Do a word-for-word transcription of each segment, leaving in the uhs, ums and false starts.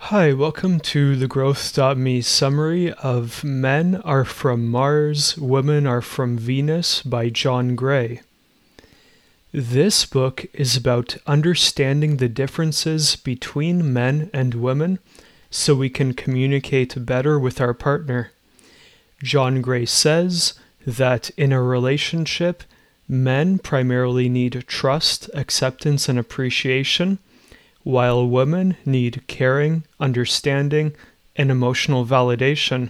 Hi, welcome to the Growth dot me summary of Men Are From Mars, Women Are From Venus by John Gray. This book is about understanding the differences between men and women so we can communicate better with our partner. John Gray says that in a relationship, men primarily need trust, acceptance, and appreciation, while women need caring, understanding, and emotional validation.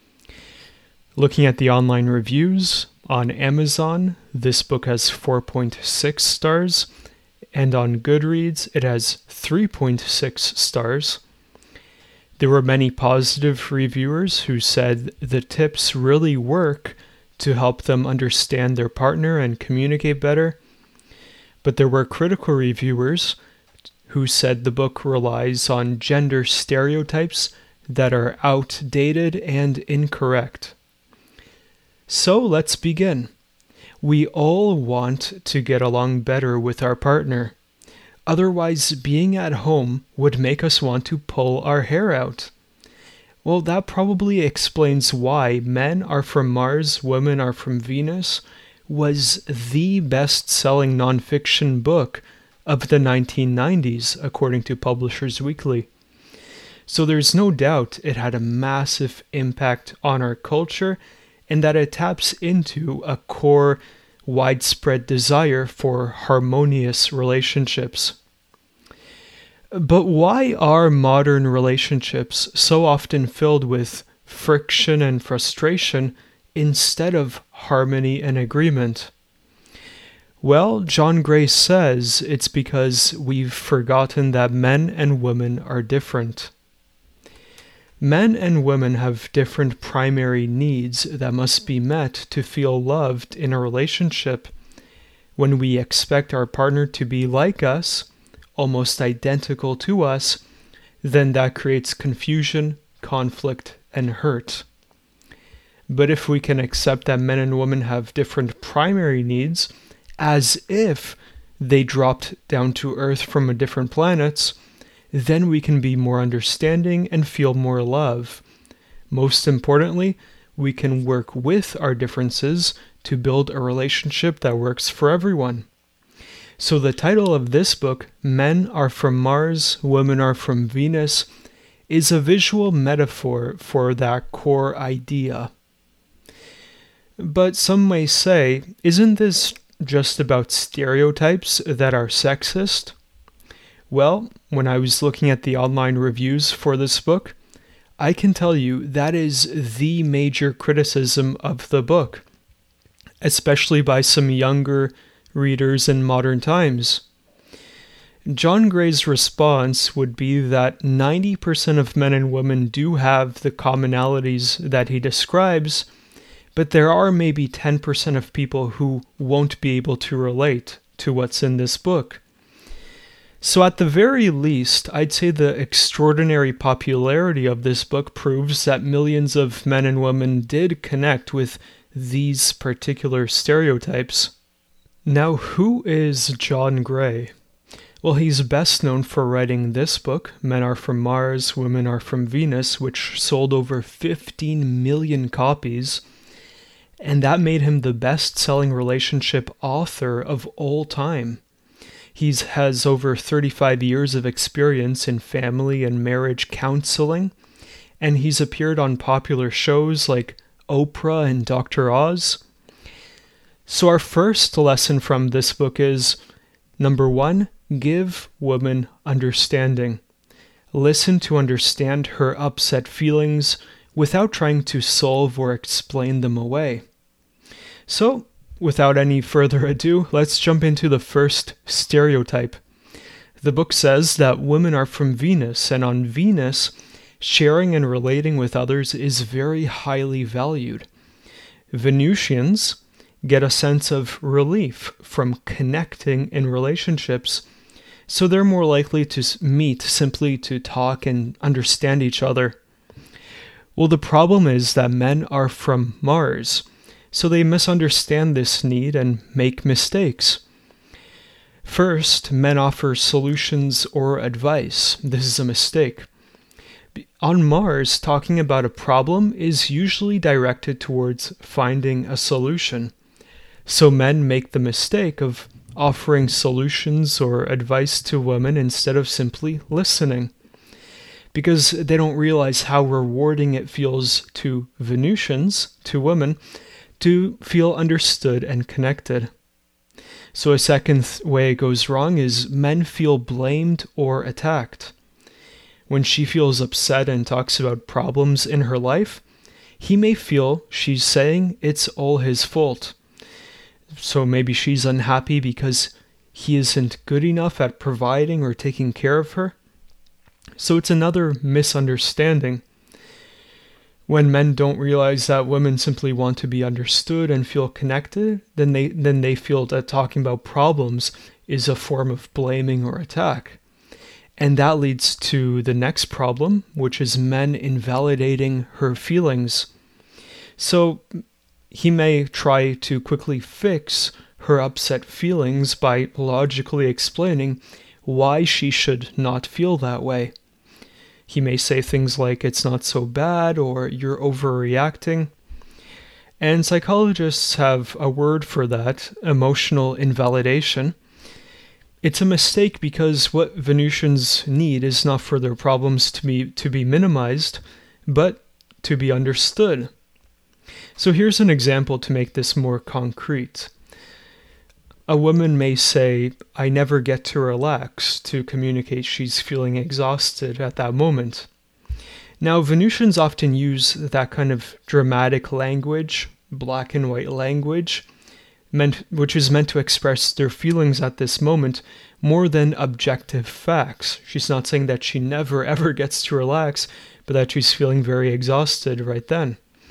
Looking at the online reviews, on Amazon, this book has four point six stars, and on Goodreads, it has three point six stars. There were many positive reviewers who said the tips really work to help them understand their partner and communicate better, but there were critical reviewers who said the book relies on gender stereotypes that are outdated and incorrect. So let's begin. We all want to get along better with our partner. Otherwise, being at home would make us want to pull our hair out. Well, that probably explains why Men Are From Mars, Women Are From Venus was the best-selling nonfiction book of the nineteen nineties, according to Publishers Weekly. So there's no doubt it had a massive impact on our culture and that it taps into a core, widespread desire for harmonious relationships. But why are modern relationships so often filled with friction and frustration instead of harmony and agreement? Well, John Gray says it's because we've forgotten that men and women are different. Men and women have different primary needs that must be met to feel loved in a relationship. When we expect our partner to be like us, almost identical to us, then that creates confusion, conflict, and hurt. But if we can accept that men and women have different primary needs, as if they dropped down to Earth from a different planets, then we can be more understanding and feel more love. Most importantly, we can work with our differences to build a relationship that works for everyone. So the title of this book, Men Are From Mars, Women Are From Venus, is a visual metaphor for that core idea. But some may say, isn't this just about stereotypes that are sexist? Well, when I was looking at the online reviews for this book, I can tell you that is the major criticism of the book, especially by some younger readers in modern times. John Gray's response would be that ninety percent of men and women do have the commonalities that he describes, but there are maybe ten percent of people who won't be able to relate to what's in this book. So at the very least, I'd say the extraordinary popularity of this book proves that millions of men and women did connect with these particular stereotypes. Now, who is John Gray? Well, he's best known for writing this book, Men Are From Mars, Women Are From Venus, which sold over fifteen million copies. And that made him the best-selling relationship author of all time. He has over thirty-five years of experience in family and marriage counseling, and he's appeared on popular shows like Oprah and Doctor Oz. So our first lesson from this book is, number one, give woman understanding. Listen to understand her upset feelings without trying to solve or explain them away. So, without any further ado, let's jump into the first stereotype. The book says that women are from Venus, and on Venus, sharing and relating with others is very highly valued. Venusians get a sense of relief from connecting in relationships, so they're more likely to meet simply to talk and understand each other. Well, the problem is that men are from Mars, so they misunderstand this need and make mistakes. First, men offer solutions or advice. This is a mistake. On Mars, talking about a problem is usually directed towards finding a solution. So men make the mistake of offering solutions or advice to women instead of simply listening, because they don't realize how rewarding it feels to Venusians, to women, to feel understood and connected. So a second th- way it goes wrong is men feel blamed or attacked. When she feels upset and talks about problems in her life, he may feel she's saying it's all his fault. So maybe she's unhappy because he isn't good enough at providing or taking care of her. So it's another misunderstanding. When men don't realize that women simply want to be understood and feel connected, then they then they feel that talking about problems is a form of blaming or attack. And that leads to the next problem, which is men invalidating her feelings. So he may try to quickly fix her upset feelings by logically explaining why she should not feel that way. He may say things like, "It's not so bad," or "You're overreacting." And psychologists have a word for that: emotional invalidation. It's a mistake because what Venusians need is not for their problems to be to be minimized, but to be understood. So here's an example to make this more concrete. A woman may say, "I never get to relax," to communicate she's feeling exhausted at that moment. Now, Venusians often use that kind of dramatic language, black and white language, meant, which is meant to express their feelings at this moment more than objective facts. She's not saying that she never ever gets to relax, but that she's feeling very exhausted right then.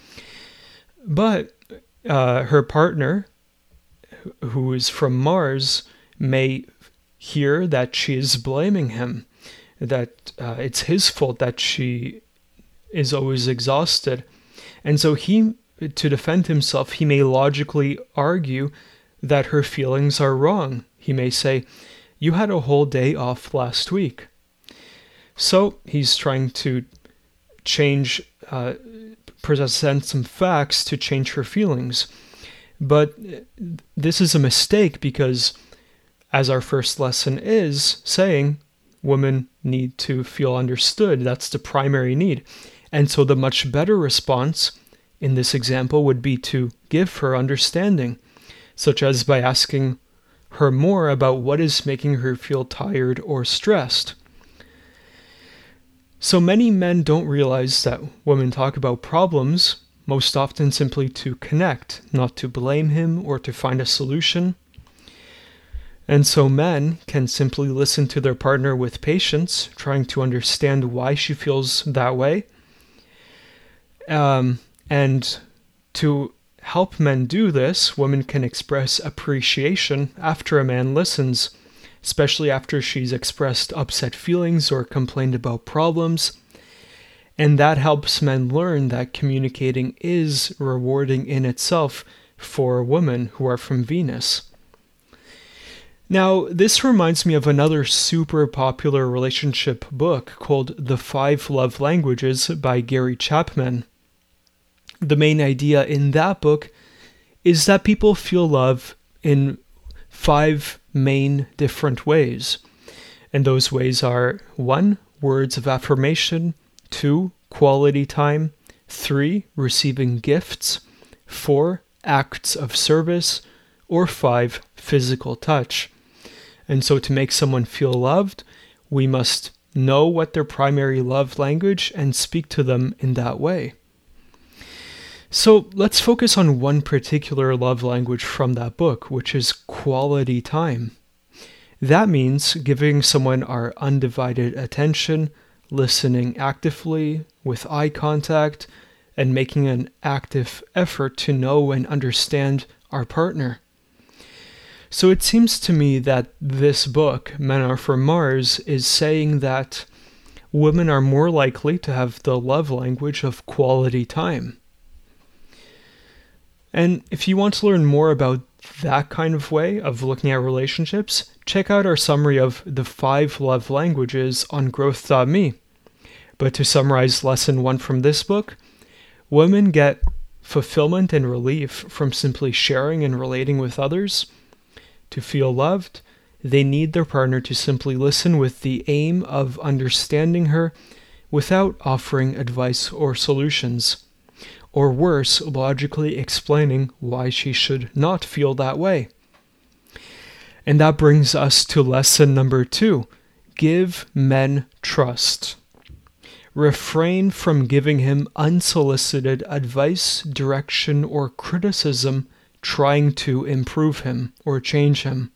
But uh, her partner, who is from Mars, may hear that she is blaming him, that uh, it's his fault that she is always exhausted. And so he, to defend himself, he may logically argue that her feelings are wrong. He may say, "You had a whole day off last week." So he's trying to change, uh, present some facts to change her feelings. But this is a mistake because, as our first lesson is saying, women need to feel understood. That's the primary need. And so the much better response in this example would be to give her understanding, such as by asking her more about what is making her feel tired or stressed. So many men don't realize that women talk about problems, most often simply to connect, not to blame him or to find a solution. And so men can simply listen to their partner with patience, trying to understand why she feels that way. Um, and to help men do this, women can express appreciation after a man listens, especially after she's expressed upset feelings or complained about problems. And that helps men learn that communicating is rewarding in itself for women who are from Venus. Now, this reminds me of another super popular relationship book called The Five Love Languages by Gary Chapman. The main idea in that book is that people feel love in five main different ways. And those ways are: one, words of affirmation; two, quality time; three, receiving gifts; four, acts of service; or five, physical touch. And so to make someone feel loved, we must know what their primary love language and speak to them in that way. So let's focus on one particular love language from that book, which is quality time. That means giving someone our undivided attention, listening actively, with eye contact, and making an active effort to know and understand our partner. So it seems to me that this book, Men Are From Mars, is saying that women are more likely to have the love language of quality time. And if you want to learn more about that kind of way of looking at relationships, check out our summary of the five love languages on growth dot me. But to summarize lesson one from this book, women get fulfillment and relief from simply sharing and relating with others. To feel loved, they need their partner to simply listen with the aim of understanding her without offering advice or solutions, or worse, logically explaining why she should not feel that way. And that brings us to lesson number two. Give men trust. Refrain from giving him unsolicited advice, direction, or criticism trying to improve him or change him.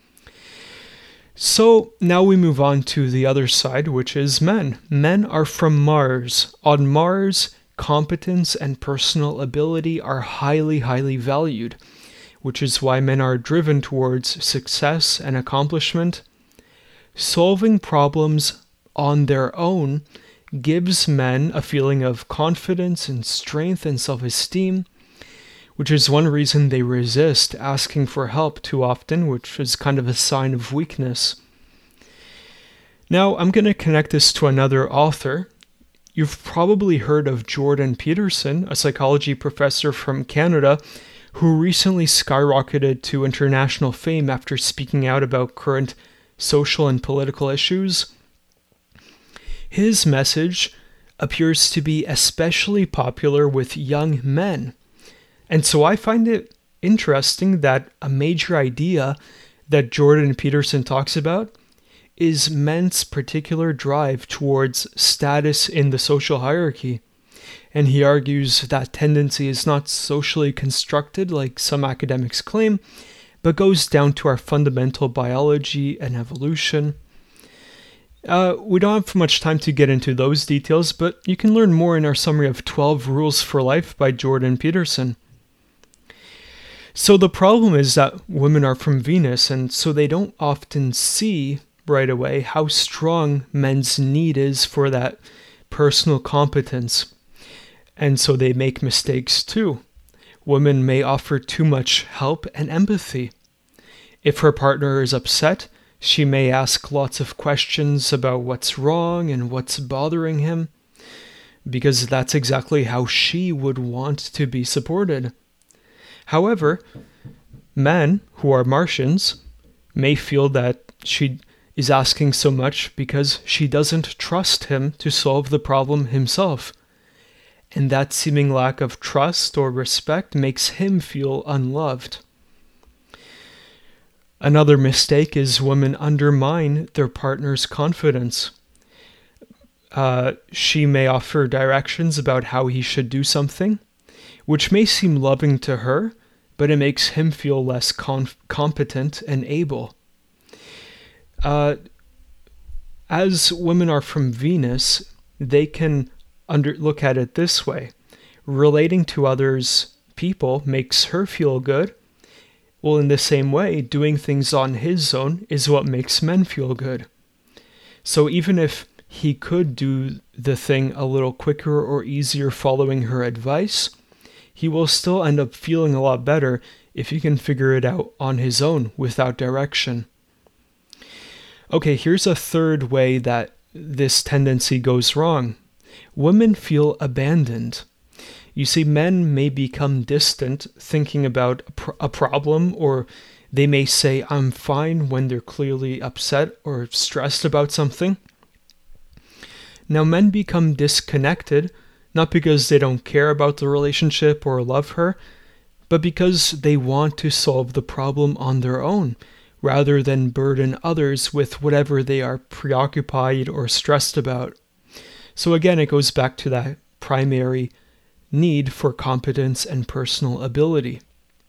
So now we move on to the other side, which is men. Men are from Mars. On Mars, competence and personal ability are highly, highly valued, which is why men are driven towards success and accomplishment. Solving problems on their own gives men a feeling of confidence and strength and self-esteem, which is one reason they resist asking for help too often, which is kind of a sign of weakness. Now, I'm going to connect this to another author. You've probably heard of Jordan Peterson, a psychology professor from Canada, who recently skyrocketed to international fame after speaking out about current social and political issues. His message appears to be especially popular with young men. And so I find it interesting that a major idea that Jordan Peterson talks about is men's particular drive towards status in the social hierarchy. And he argues that tendency is not socially constructed like some academics claim, but goes down to our fundamental biology and evolution. Uh, we don't have much time to get into those details, but you can learn more in our summary of twelve Rules for Life by Jordan Peterson. So the problem is that women are from Venus, and so they don't often see right away how strong men's need is for that personal competence. And so they make mistakes too. Women may offer too much help and empathy. If her partner is upset, she may ask lots of questions about what's wrong and what's bothering him, because that's exactly how she would want to be supported. However, men who are Martians may feel that she is asking so much because she doesn't trust him to solve the problem himself. And that seeming lack of trust or respect makes him feel unloved. Another mistake is women undermine their partner's confidence. Uh, she may offer directions about how he should do something, which may seem loving to her, but it makes him feel less conf- competent and able. Uh, as women are from Venus, they can under look at it this way. Relating to others people makes her feel good. Well, in the same way, doing things on his own is what makes men feel good. So even if he could do the thing a little quicker or easier following her advice, he will still end up feeling a lot better if he can figure it out on his own without direction. Okay, here's a third way that this tendency goes wrong. Women feel abandoned. You see, men may become distant thinking about a, pr- a problem, or they may say, I'm fine, when they're clearly upset or stressed about something. Now, men become disconnected, not because they don't care about the relationship or love her, but because they want to solve the problem on their own, rather than burden others with whatever they are preoccupied or stressed about. So again, it goes back to that primary need for competence and personal ability.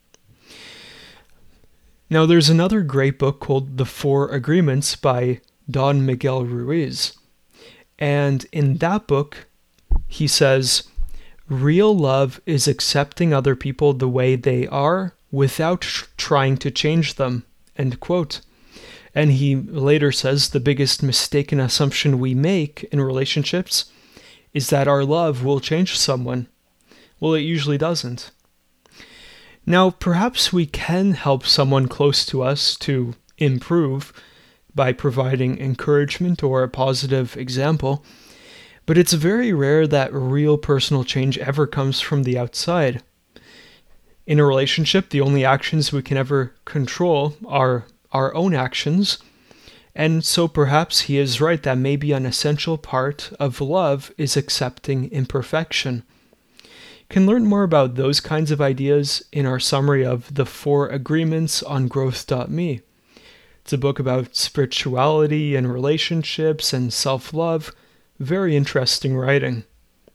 Now, there's another great book called The Four Agreements by Don Miguel Ruiz. And in that book, he says, real love is accepting other people the way they are without tr- trying to change them, end quote. And he later says the biggest mistaken assumption we make in relationships is that our love will change someone. Well, it usually doesn't. Now, perhaps we can help someone close to us to improve by providing encouragement or a positive example, But it's very rare that real personal change ever comes from the outside. In a relationship, the only actions we can ever control are our own actions. And so perhaps he is right that maybe an essential part of love is accepting imperfection. You can learn more about those kinds of ideas in our summary of The Four Agreements on Growth dot me. It's a book about spirituality and relationships and self-love. Very interesting writing.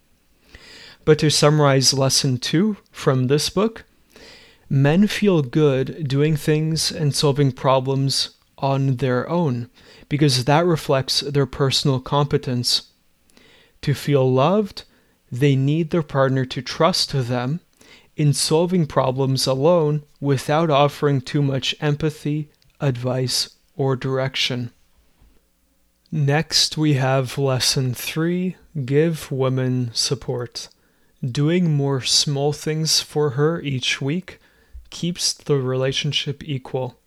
But to summarize lesson two from this book, men feel good doing things and solving problems on their own because that reflects their personal competence. To feel loved, they need their partner to trust them in solving problems alone without offering too much empathy, advice, or direction. Next, we have lesson three, give women support. Doing more small things for her each week keeps the relationship equal.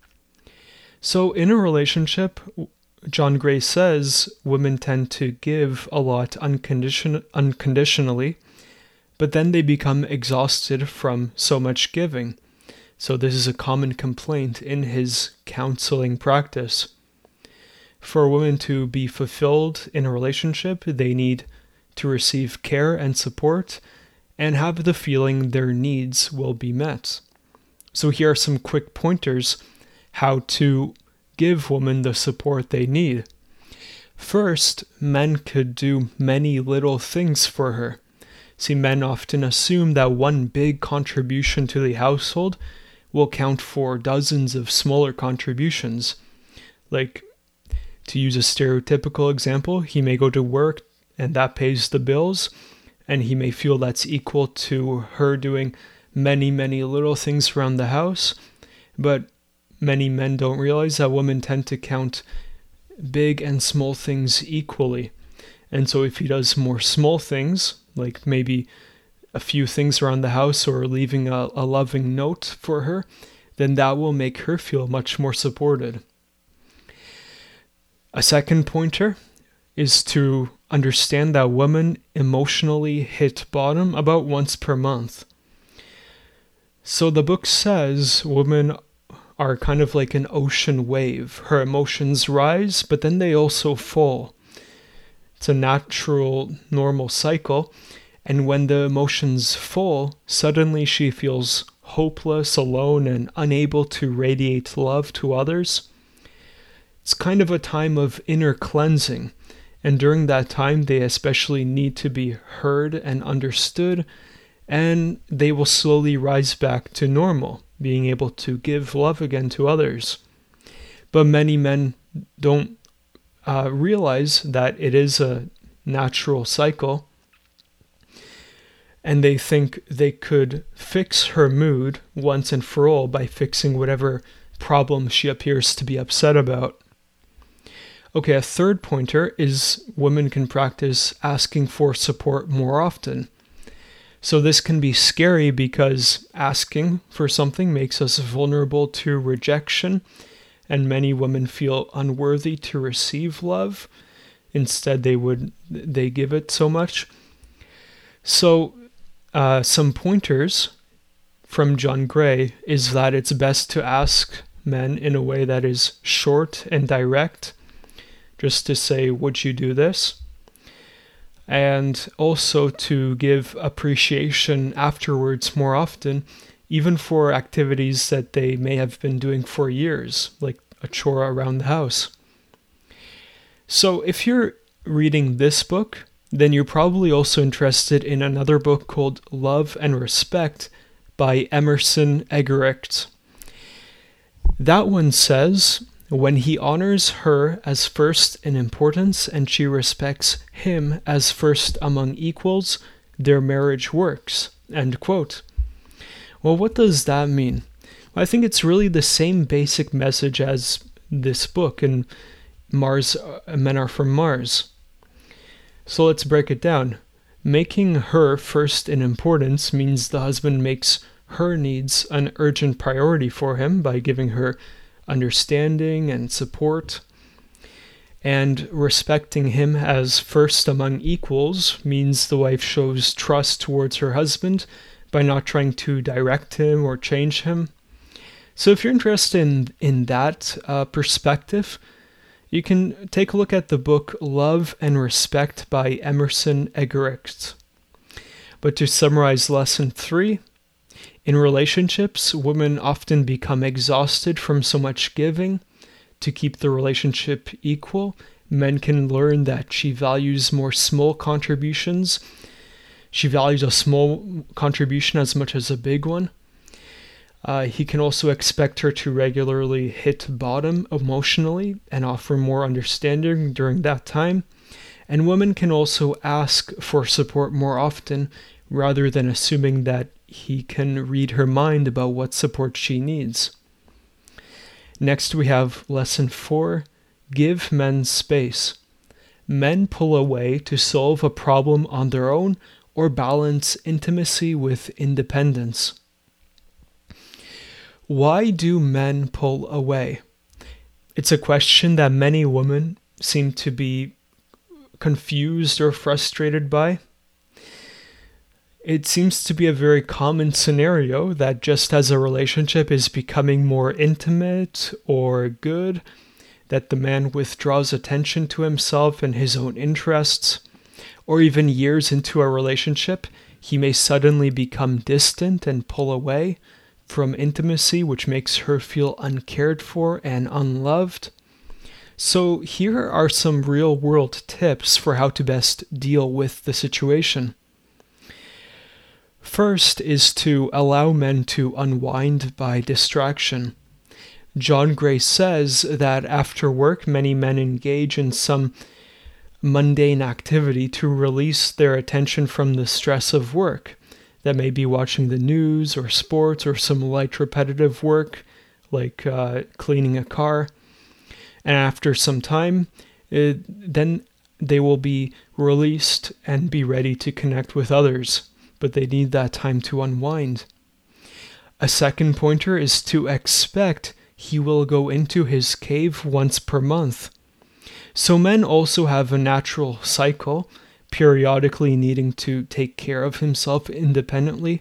So in a relationship, John Gray says women tend to give a lot uncondition- unconditionally, but then they become exhausted from so much giving. So this is a common complaint in his counseling practice. For women to be fulfilled in a relationship, they need to receive care and support and have the feeling their needs will be met. So here are some quick pointers how to give women the support they need. First, men could do many little things for her. See, men often assume that one big contribution to the household will count for dozens of smaller contributions. Like, to use a stereotypical example, he may go to work and that pays the bills, and he may feel that's equal to her doing many, many little things around the house. But many men don't realize that women tend to count big and small things equally. And so if he does more small things, like maybe a few things around the house or leaving a, a loving note for her, then that will make her feel much more supported. A second pointer is to understand that women emotionally hit bottom about once per month. So the book says women are kind of like an ocean wave. Her emotions rise, but then they also fall. It's a natural, normal cycle. And when the emotions fall, suddenly she feels hopeless, alone, and unable to radiate love to others. It's kind of a time of inner cleansing. And during that time, they especially need to be heard and understood, and they will slowly rise back to normal, being able to give love again to others. But many men don't uh, realize that it is a natural cycle, and they think they could fix her mood once and for all by fixing whatever problem she appears to be upset about. Okay, a third pointer is women can practice asking for support more often. So this can be scary because asking for something makes us vulnerable to rejection, and many women feel unworthy to receive love. Instead, they would they give it so much. So uh, some pointers from John Gray is that it's best to ask men in a way that is short and direct, just to say, would you do this? And also to give appreciation afterwards more often, even for activities that they may have been doing for years, like a chore around the house. So if you're reading this book, then you're probably also interested in another book called Love and Respect by Emerson Eggerichs. That one says, when he honors her as first in importance and she respects him as first among equals, their marriage works. End quote. Well, what does that mean? Well, I think it's really the same basic message as this book in Mars, uh, Men Are From Mars. So let's break it down. Making her first in importance means the husband makes her needs an urgent priority for him by giving her understanding and support. And respecting him as first among equals means the wife shows trust towards her husband by not trying to direct him or change him. So if you're interested in, in that uh, perspective, you can take a look at the book Love and Respect by Emerson Eggerichs. But to summarize lesson three, in relationships, women often become exhausted from so much giving. To keep the relationship equal, men can learn that she values more small contributions. She values a small contribution as much as a big one. Uh, he can also expect her to regularly hit bottom emotionally and offer more understanding during that time. And women can also ask for support more often rather than assuming that he can read her mind about what support she needs. Next, we have lesson four, give men space. Men pull away to solve a problem on their own or balance intimacy with independence. Why do men pull away? It's a question that many women seem to be confused or frustrated by. It seems to be a very common scenario that just as a relationship is becoming more intimate or good, that the man withdraws attention to himself and his own interests, or even years into a relationship, he may suddenly become distant and pull away from intimacy, which makes her feel uncared for and unloved. So here are some real-world tips for how to best deal with the situation. First is to allow men to unwind by distraction. John Gray says that after work, many men engage in some mundane activity to release their attention from the stress of work. That may be watching the news or sports or some light repetitive work like uh, cleaning a car. And after some time, it, then they will be released and be ready to connect with others. But they need that time to unwind. A second pointer is to expect he will go into his cave once per month. So men also have a natural cycle, periodically needing to take care of himself independently.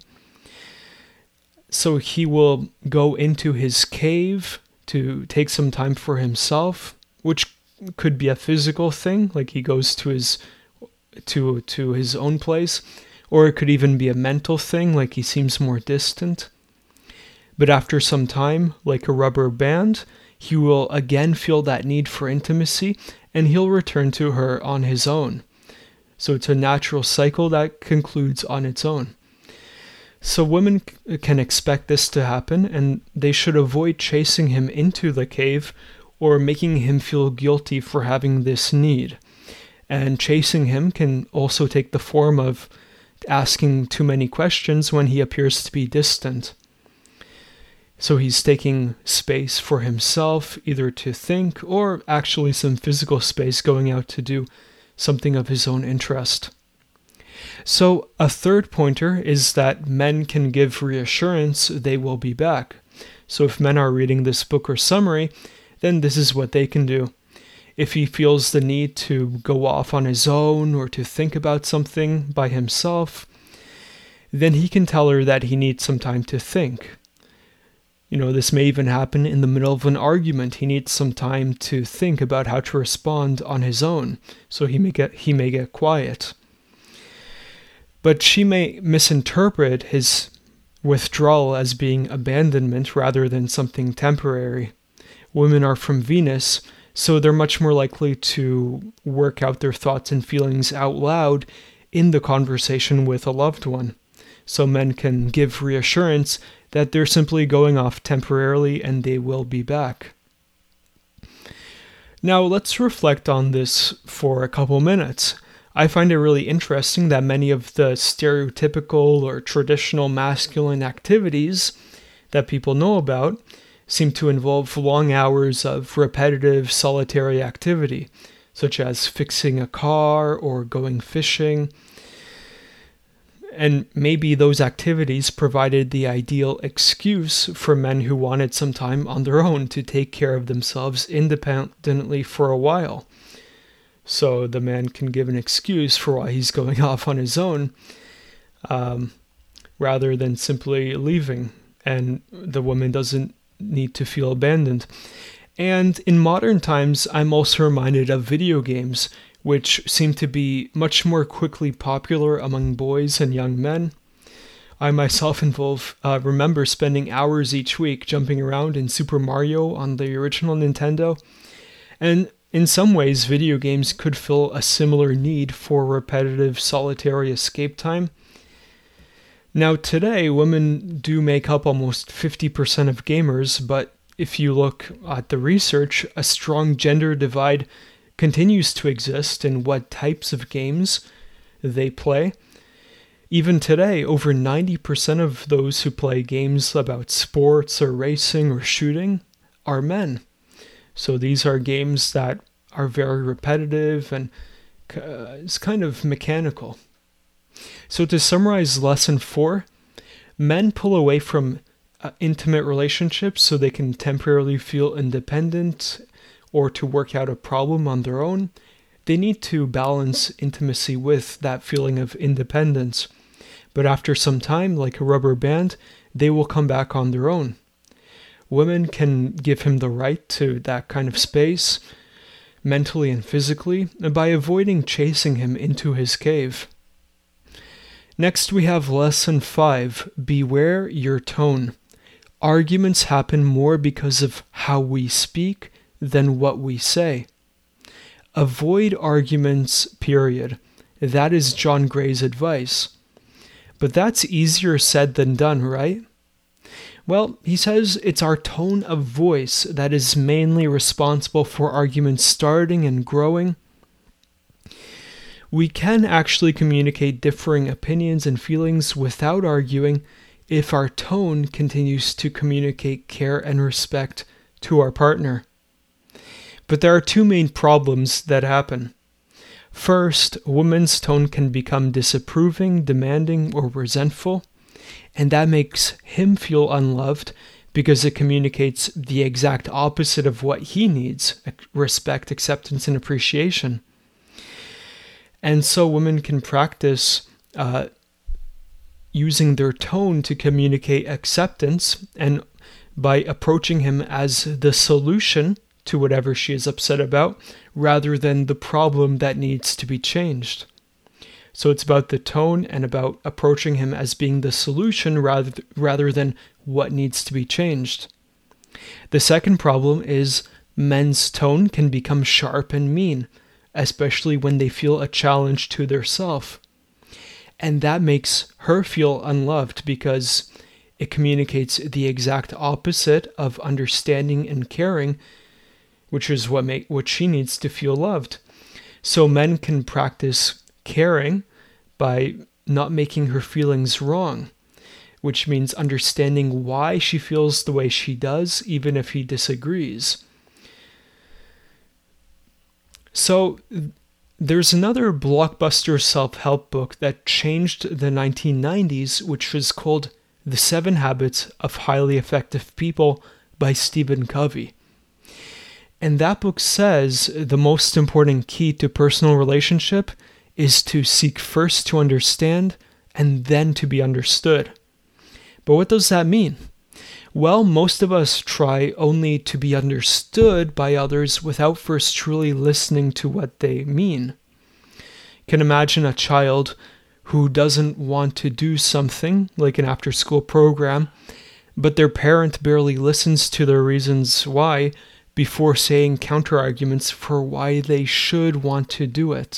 So he will go into his cave to take some time for himself, which could be a physical thing, like he goes to his to to his own place. Or it could even be a mental thing, like he seems more distant. But after some time, like a rubber band, he will again feel that need for intimacy, and he'll return to her on his own. So it's a natural cycle that concludes on its own. So women c- can expect this to happen, and they should avoid chasing him into the cave or making him feel guilty for having this need. And chasing him can also take the form of asking too many questions when he appears to be distant. So he's taking space for himself, either to think or actually some physical space going out to do something of his own interest. So a third pointer is that men can give reassurance they will be back. So if men are reading this book or summary, then this is what they can do. If he feels the need to go off on his own or to think about something by himself, then he can tell her that he needs some time to think. You know, this may even happen in the middle of an argument. He needs some time to think about how to respond on his own, so he may get he may get quiet. But she may misinterpret his withdrawal as being abandonment rather than something temporary. Women are from Venus, so they're much more likely to work out their thoughts and feelings out loud in the conversation with a loved one. So men can give reassurance that they're simply going off temporarily and they will be back. Now let's reflect on this for a couple minutes. I find it really interesting that many of the stereotypical or traditional masculine activities that people know about seem to involve long hours of repetitive solitary activity, such as fixing a car or going fishing. And maybe those activities provided the ideal excuse for men who wanted some time on their own to take care of themselves independently for a while. so the man can give an excuse for why he's going off on his own, um, rather than simply leaving, and the woman doesn't need to feel abandoned. And in modern times, I'm also reminded of video games, which seem to be much more quickly popular among boys and young men. I myself involve, uh, remember spending hours each week jumping around in Super Mario on the original Nintendo, and in some ways video games could fill a similar need for repetitive solitary escape time. Now today, women do make up almost fifty percent of gamers, but if you look at the research, a strong gender divide continues to exist in what types of games they play. Even today, over ninety percent of those who play games about sports or racing or shooting are men. So these are games that are very repetitive and uh, it's kind of mechanical. So to summarize lesson four, men pull away from uh, intimate relationships so they can temporarily feel independent or to work out a problem on their own. They need to balance intimacy with that feeling of independence. But after some time, like a rubber band, they will come back on their own. Women can give him the right to that kind of space, mentally and physically, by avoiding chasing him into his cave. Next, we have lesson five, beware your tone. Arguments happen more because of how we speak than what we say. Avoid arguments, period. That is John Gray's advice. But that's easier said than done, right? Well, he says it's our tone of voice that is mainly responsible for arguments starting and growing. We can actually communicate differing opinions and feelings without arguing if our tone continues to communicate care and respect to our partner. But there are two main problems that happen. First, a woman's tone can become disapproving, demanding, or resentful, and that makes him feel unloved because it communicates the exact opposite of what he needs: respect, acceptance, and appreciation. And so women can practice uh, using their tone to communicate acceptance, and by approaching him as the solution to whatever she is upset about, rather than the problem that needs to be changed. So it's about the tone and about approaching him as being the solution rather, rather than what needs to be changed. The second problem is men's tone can become sharp and mean, especially when they feel a challenge to their self. And that makes her feel unloved because it communicates the exact opposite of understanding and caring, which is what make what she needs to feel loved. So men can practice caring by not making her feelings wrong, which means understanding why she feels the way she does, even if he disagrees. So there's another blockbuster self-help book that changed the nineteen nineties, which was called The Seven Habits of Highly Effective People by Stephen Covey. And that book says the most important key to personal relationship is to seek first to understand and then to be understood. But what does that mean? Well, most of us try only to be understood by others without first truly listening to what they mean. You can imagine a child who doesn't want to do something, like an after-school program, but their parent barely listens to their reasons why before saying counter-arguments for why they should want to do it.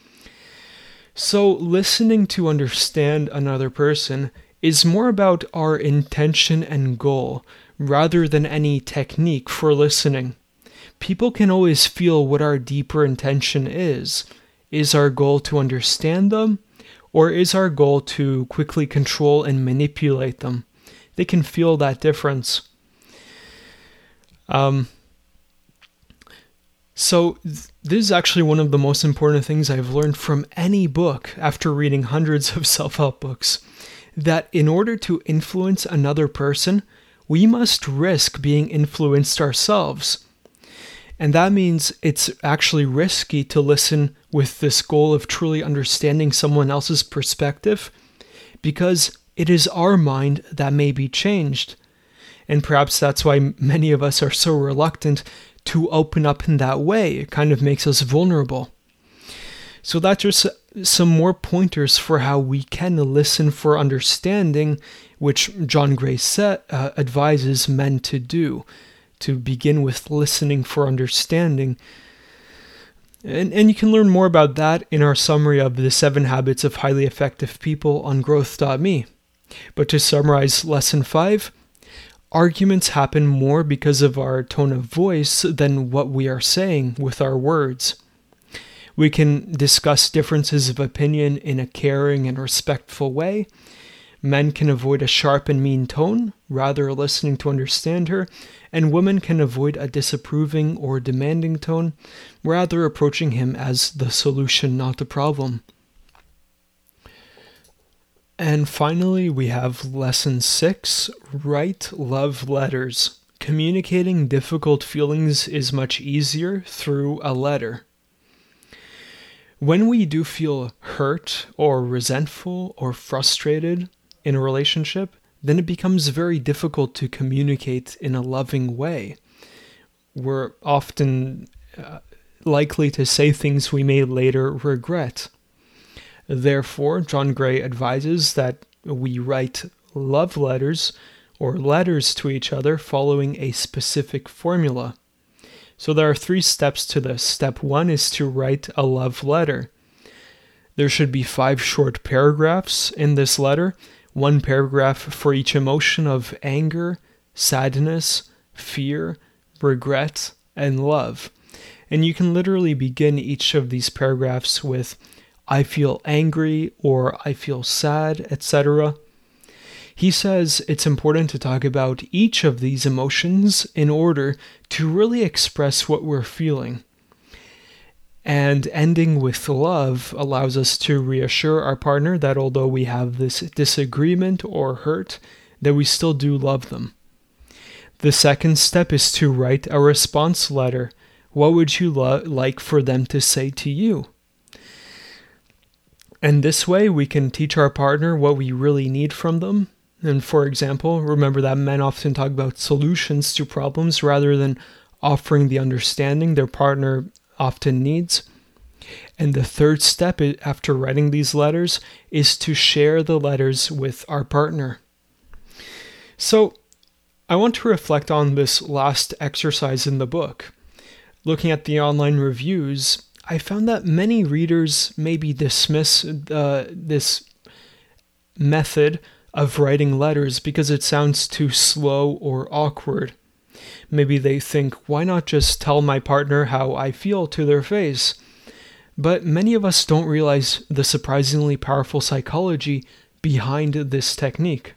So listening to understand another person is more about our intention and goal rather than any technique for listening. People can always feel what our deeper intention is. Is our goal to understand them, or is our goal to quickly control and manipulate them? They can feel that difference. Um, so th- this is actually one of the most important things I've learned from any book after reading hundreds of self-help books, that in order to influence another person, we must risk being influenced ourselves. And that means it's actually risky to listen with this goal of truly understanding someone else's perspective, because it is our mind that may be changed. And perhaps that's why many of us are so reluctant to open up in that way. It kind of makes us vulnerable. So that's just some more pointers for how we can listen for understanding, which John Gray set, uh, advises men to do, to begin with listening for understanding. And, and you can learn more about that in our summary of the seven habits of highly effective people on growth dot me. But to summarize lesson five, arguments happen more because of our tone of voice than what we are saying with our words. We can discuss differences of opinion in a caring and respectful way. Men can avoid a sharp and mean tone, rather listening to understand her, and women can avoid a disapproving or demanding tone, rather approaching him as the solution, not the problem. And finally, we have lesson six, write love letters. Communicating difficult feelings is much easier through a letter. When we do feel hurt or resentful or frustrated in a relationship, then it becomes very difficult to communicate in a loving way. We're often uh, likely to say things we may later regret. Therefore, John Gray advises that we write love letters or letters to each other following a specific formula. So there are three steps to this. Step one is to write a love letter. There should be five short paragraphs in this letter, one paragraph for each emotion of anger, sadness, fear, regret, and love. And you can literally begin each of these paragraphs with, I feel angry, or I feel sad, et cetera. He says it's important to talk about each of these emotions in order to really express what we're feeling. And ending with love allows us to reassure our partner that although we have this disagreement or hurt, that we still do love them. The second step is to write a response letter. What would you lo- like for them to say to you? And this way we can teach our partner what we really need from them. And for example, remember that men often talk about solutions to problems rather than offering the understanding their partner often needs. And the third step after writing these letters is to share the letters with our partner. So I want to reflect on this last exercise in the book. Looking at the online reviews, I found that many readers maybe dismiss uh, this method of writing letters because it sounds too slow or awkward. Maybe they think, why not just tell my partner how I feel to their face? But many of us don't realize the surprisingly powerful psychology behind this technique.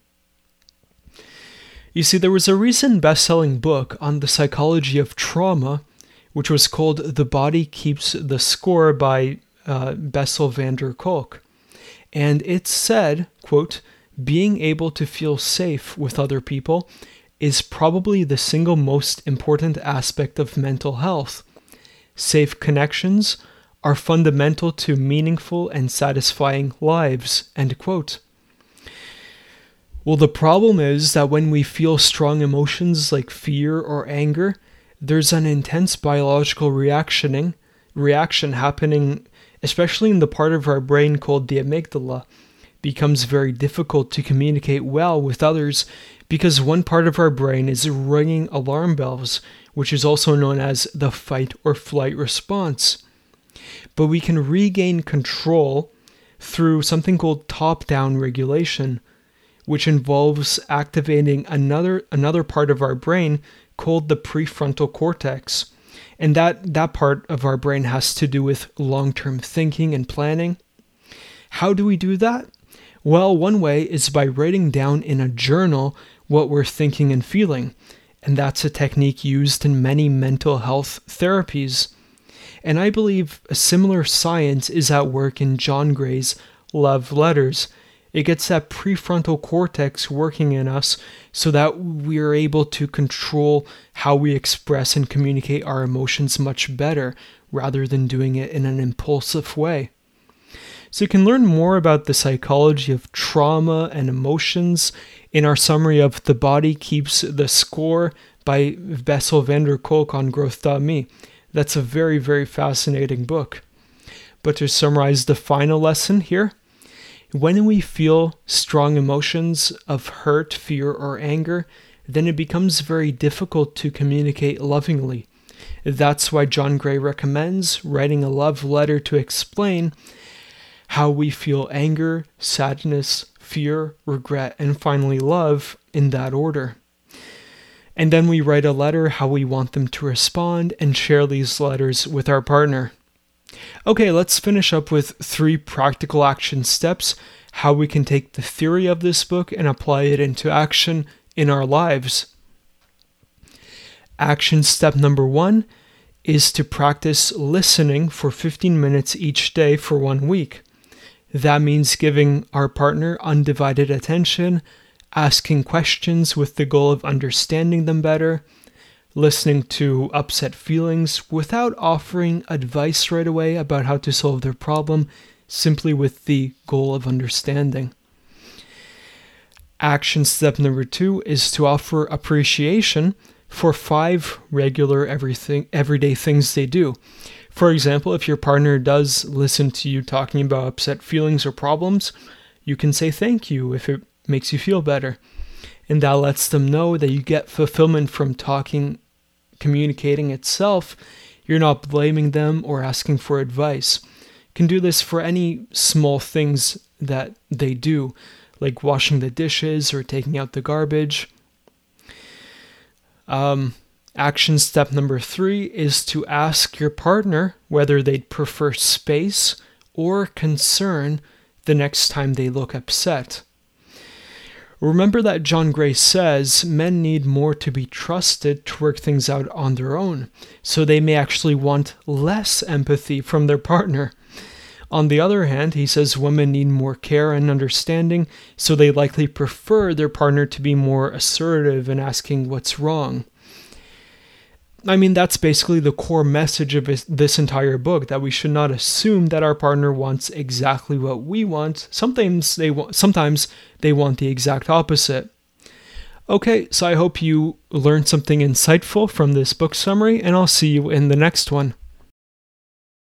You see, there was a recent best-selling book on the psychology of trauma, which was called The Body Keeps the Score by uh, Bessel van der Kolk. And it said, quote, being able to feel safe with other people is probably the single most important aspect of mental health. Safe connections are fundamental to meaningful and satisfying lives, end quote. Well, the problem is that when we feel strong emotions like fear or anger, there's an intense biological reactioning, reaction happening, especially in the part of our brain called the amygdala. Becomes very difficult to communicate well with others because one part of our brain is ringing alarm bells, which is also known as the fight or flight response. But we can regain control through something called top-down regulation, which involves activating another another part of our brain called the prefrontal cortex. And that, that part of our brain has to do with long-term thinking and planning. How do we do that? Well, one way is by writing down in a journal what we're thinking and feeling, and that's a technique used in many mental health therapies. And I believe a similar science is at work in John Gray's love letters, It gets that prefrontal cortex working in us so that we're able to control how we express and communicate our emotions much better rather than doing it in an impulsive way. So you can learn more about the psychology of trauma and emotions in our summary of The Body Keeps the Score by Bessel van der Kolk on growth dot me. That's a very, very fascinating book. But to summarize the final lesson here, when we feel strong emotions of hurt, fear, or anger, then it becomes very difficult to communicate lovingly. That's why John Gray recommends writing a love letter to explain how we feel anger, sadness, fear, regret, and finally love in that order. And then we write a letter how we want them to respond and share these letters with our partner. Okay, let's finish up with three practical action steps, how we can take the theory of this book and apply it into action in our lives. Action step number one is to practice listening for fifteen minutes each day for one week. That means giving our partner undivided attention, asking questions with the goal of understanding them better, listening to upset feelings without offering advice right away about how to solve their problem, simply with the goal of understanding. Action step number two is to offer appreciation for five regular everything, everyday things they do. For example, if your partner does listen to you talking about upset feelings or problems, you can say thank you if it makes you feel better. And that lets them know that you get fulfillment from talking, communicating itself. You're not blaming them or asking for advice. You can do this for any small things that they do, like washing the dishes or taking out the garbage. Um, action step number three is to ask your partner whether they'd prefer space or concern the next time they look upset. Remember that John Gray says men need more to be trusted to work things out on their own, so they may actually want less empathy from their partner. On the other hand, he says women need more care and understanding, so they likely prefer their partner to be more assertive in asking what's wrong. I mean, that's basically the core message of this entire book, that we should not assume that our partner wants exactly what we want. Sometimes they want, sometimes they want the exact opposite. Okay, so I hope you learned something insightful from this book summary, and I'll see you in the next one.